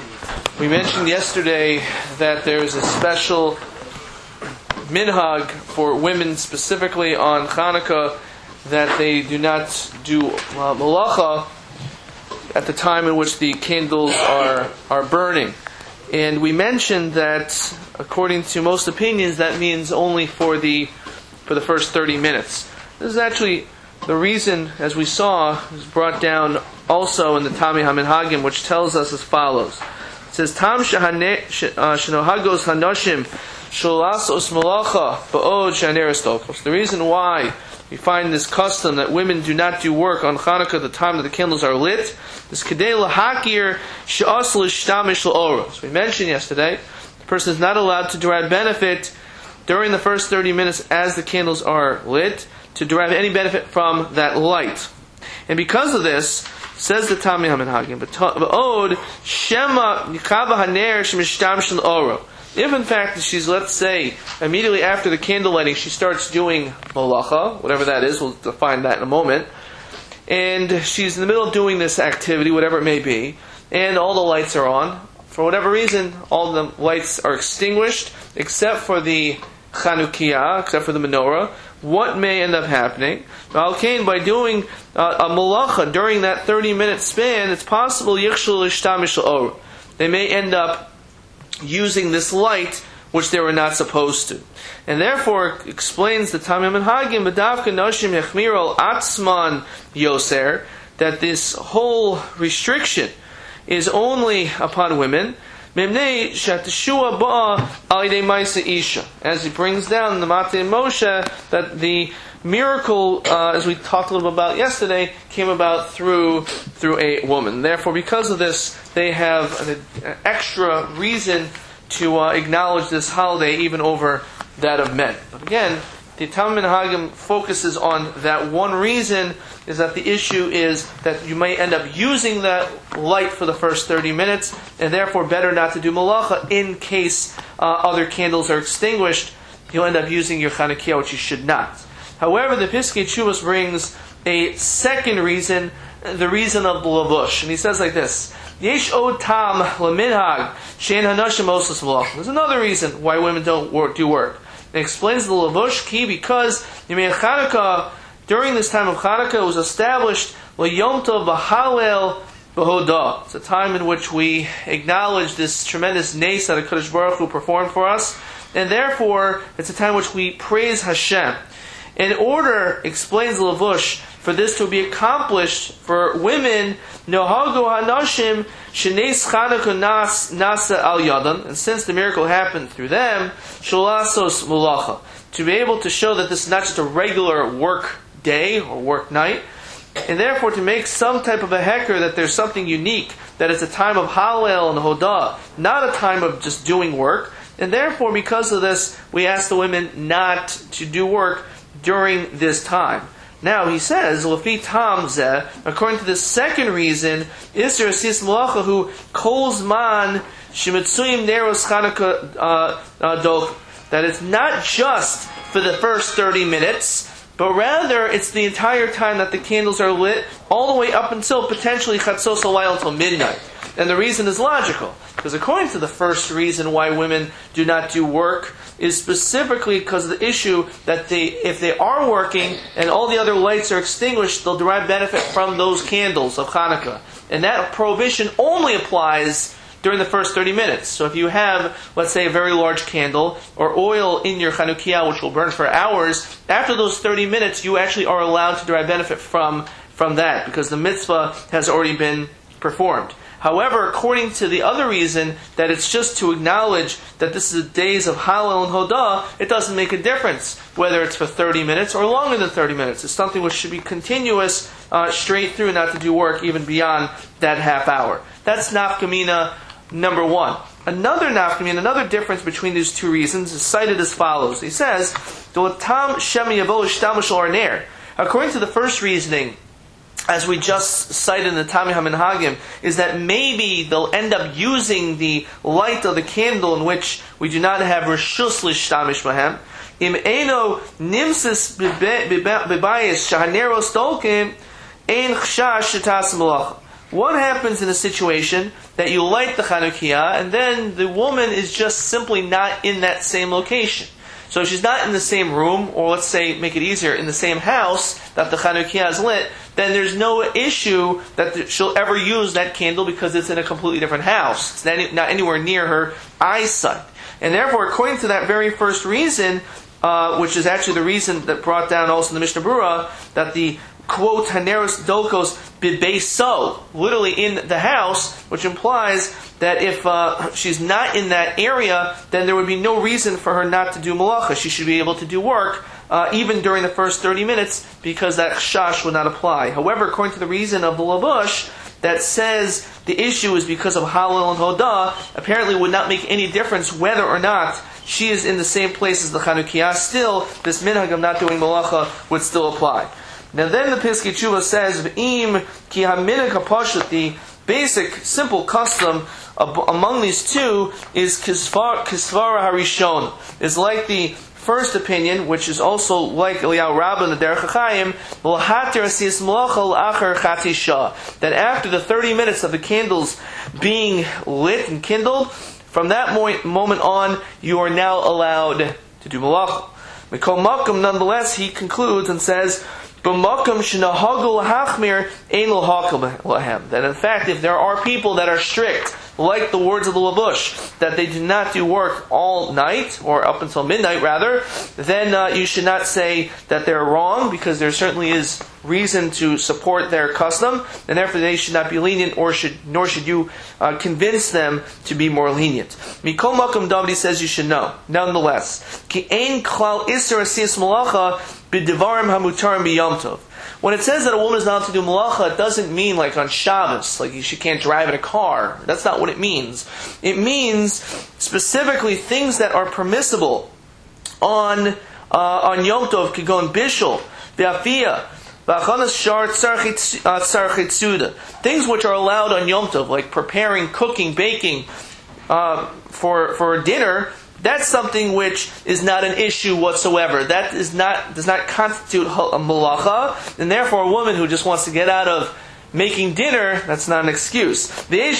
We mentioned yesterday that there is a special minhag for women, specifically on Hanukkah, that they do not do malacha at the time in which the candles are burning. And we mentioned that, according to most opinions, that means only for the first 30 minutes. This is actually the reason, as we saw, is brought down also in the Tami HaMinhagim, which tells us as follows. It says, Tam shenohagos hanoshim sholasos malacha ba'od she'aner estokos. The reason why we find this custom that women do not do work on Hanukkah at the time that the candles are lit is kedei lahakir she'as l'shtamish l'oros. We mentioned yesterday, the person is not allowed to derive benefit during the first 30 minutes as the candles are lit, to derive any benefit from that light. And because of this, says the Tami HaMinhagim, Ba'od Shema Yikava Haner Shemishtam Oro. If in fact she's, let's say, immediately after the candle lighting, she starts doing malacha, whatever that is, we'll define that in a moment, and she's in the middle of doing this activity, whatever it may be, and all the lights are on. For whatever reason, all the lights are extinguished, except for the Chanukiah, except for the menorah. What may end up happening? Al-Kain, by doing a malacha during that 30-minute span, it's possible they may end up using this light which they were not supposed to. And therefore, explains the Tami HaMinhagim, B'davka noshim yachmir al atzman yoser, that this whole restriction is only upon women, as he brings down the Matei Moshe, that the miracle, as we talked a little bit about yesterday, came about through a woman. Therefore, because of this, they have an extra reason to acknowledge this holiday even over that of men. But again, the Tami HaMinhagim focuses on that one reason, is that the issue is that you may end up using that light for the first 30 minutes, and therefore better not to do malacha in case other candles are extinguished. You'll end up using your Chanukiah, which you should not. However, the Piskei Teshuvos brings a second reason, the reason of the lavush. And he says like this, Yesh od tam leminhag she'en hanoshim osas malacha. There's another reason why women don't do work. It explains the lavush key because Yemei Chanukah, during this time of Chanukah, it was established L'Yom Tov B'Halel B'Hodah. It's a time in which we acknowledge this tremendous nes that HaKadosh Baruch Hu performed for us, and therefore it's a time in which we praise Hashem. In order, explains the lavush, for this to be accomplished for women, Nohago Hanashim Shenes Chanukah Nasa Al Yadan, and since the miracle happened through them, Sholasos Mulacha, to be able to show that this is not just a regular work day or work night, and therefore to make some type of a hecker that there's something unique, that it's a time of Hallel and Hodah, not a time of just doing work, and therefore because of this, we ask the women not to do work during this time. Now he says, Lafi Tam Zeh, according to the second reason, Isser Asis Malacha who Kol Zman Shemitzuyim Neros Chanukah Dok, that it's not just for the first 30 minutes, but rather it's the entire time that the candles are lit, all the way up until potentially Chatzos Halayil until midnight. And the reason is logical, because according to the first reason why women do not do work, is specifically because of the issue that if they are working and all the other lights are extinguished, they'll derive benefit from those candles of Hanukkah. And that prohibition only applies during the first 30 minutes. So if you have, let's say, a very large candle or oil in your Chanukiah, which will burn for hours, after those 30 minutes, you actually are allowed to derive benefit from that, because the mitzvah has already been performed. However, according to the other reason, that it's just to acknowledge that this is the days of Hallel and Hodah, it doesn't make a difference whether it's for 30 minutes or longer than 30 minutes. It's something which should be continuous, straight through, not to do work even beyond that half hour. That's nafkamina number one. Another difference between these two reasons is cited as follows. He says, according to the first reasoning, as we just cited in the Tami HaMinhagim, is that maybe they'll end up using the light of the candle in which we do not have Rishus Lishtamish Bahem. Im Eino Nimsis Bebayis Shahaneros Tolkim Ein Chshash Shetas Malacha. what happens in a situation that you light the Chanukiah and then the woman is just simply not in that same location? So if she's not in the same room, or let's say, make it easier, in the same house that the Chanukiah is lit, then there's no issue that she'll ever use that candle because it's in a completely different house. It's not anywhere near her eyesight. And therefore, according to that very first reason, which is actually the reason that brought down also in the Mishnah Berurah, that the quote, Haneros Dolkos Bibeiso, literally in the house, which implies that if she's not in that area, then there would be no reason for her not to do malacha. She should be able to do work, even during the first 30 minutes, because that shash would not apply. However, according to the reason of the Labush, that says the issue is because of Halal and Hodah, apparently would not make any difference whether or not she is in the same place as the Chanukiah. Still, this minhag of not doing malacha would still apply. Now then the Piskei Tshuva says, V'im ki ha-minhag ha-pashut, the basic, simple custom among these two is kisvara harishon, is like the first opinion, which is also like Eliyahu Rabbah in the Derech HaChaim, l'hater asiyas malacha l'achar chati shah, that after the 30 minutes of the candles being lit and kindled, from that moment on, you are now allowed to do malacha. Mikol makom, nonetheless, he concludes and says, B'makom shenahagul hachmir ein l'hakam lahem. That in fact, if there are people that are strict, like the words of the Labush, that they do not do work all night, or up until midnight rather, then you should not say that they're wrong, because there certainly is reason to support their custom, and therefore they should not be lenient, nor should you convince them to be more lenient. Mikol makom, David says you should know. Nonetheless, ki ein klal isur asiyas malacha b'divarim hamutarim b'yom tov. When it says that a woman is not allowed to do malacha, it doesn't mean like on Shabbos, like she can't drive in a car. That's not what it means. It means specifically things that are permissible on Yom Tov, Kigon Bishul, V'afiyah, V'achanas Shar Tzarchit Suda. Things which are allowed on Yom Tov, like preparing, cooking, baking for dinner. That's something which is not an issue whatsoever. That does not constitute a malacha, and therefore a woman who just wants to get out of making dinner, that's not an excuse. The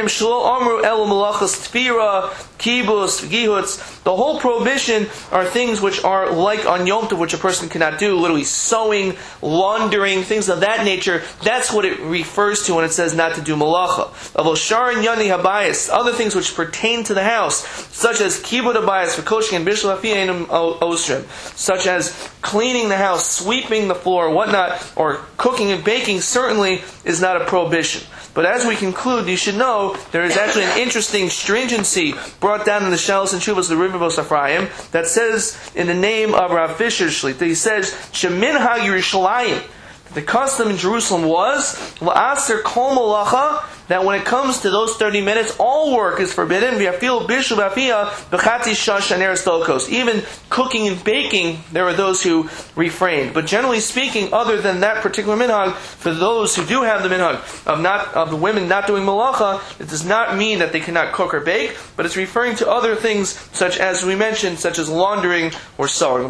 whole prohibition are things which are like on Yom Tov, which a person cannot do, literally sewing, laundering, things of that nature. That's what it refers to when it says not to do malacha. Other things which pertain to the house, such as kibud habayis, v'koshing and bishul hafiyah osrim, such as cleaning the house, sweeping the floor, whatnot, or cooking and baking, certainly is not a prohibition. But as we conclude, you should know there is actually an interesting stringency brought down in the Shalos and Shuvos of the Rivivos Ephraim that says in the name of Rav Fisher Shlita, he says, Sheminhag Yerushalayim, the custom in Jerusalem was la'aser kol malacha, that when it comes to those 30 minutes, all work is forbidden. Even cooking and baking, there are those who refrained. But generally speaking, other than that particular minhag, for those who do have the minhag of the women not doing malacha, it does not mean that they cannot cook or bake, but it's referring to other things such as we mentioned, such as laundering or sewing.